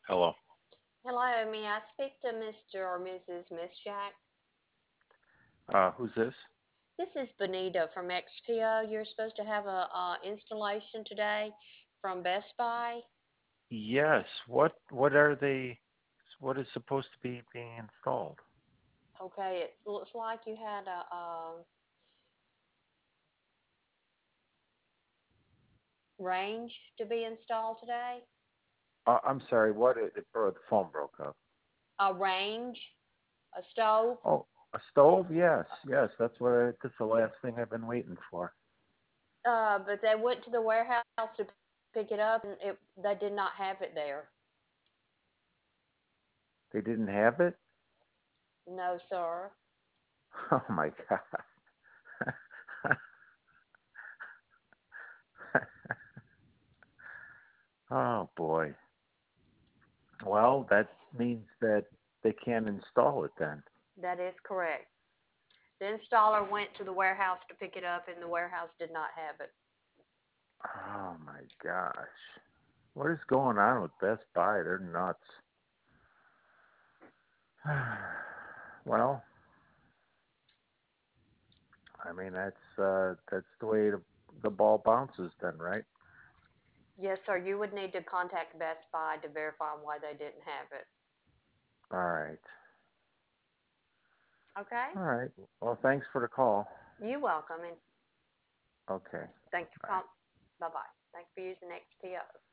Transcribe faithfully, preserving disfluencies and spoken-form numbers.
Hello. Hello, may I speak to Mister or Missus Mischak? Uh, who's this? This is Benita from X P O. You're supposed to have a uh, installation today from Best Buy. Yes. What what are they? What is supposed to be being installed? Okay, it looks like you had a, um range to be installed today. Uh, I'm sorry. What? It, it, oh, the phone broke up. A range, a stove. Oh, a stove? Yes, yes. That's what. I, that's the last thing I've been waiting for. Uh, but they went to the warehouse to pick it up, and it they did not have it there. They didn't have it. No, sir. Oh my God. Oh boy. Well, that means that they can't install it then. That is correct. The installer went to the warehouse to pick it up, and the warehouse did not have it. Oh my gosh. What is going on with Best Buy? They're nuts. Well, I mean, that's uh, that's the way the, the ball bounces, then, right? Yes, sir. You would need to contact Best Buy to verify why they didn't have it. All right, Okay? all right. Well, thanks for the call. You're welcome, and Okay, thank you for bye. calling. Bye bye. Thank you for using X P O.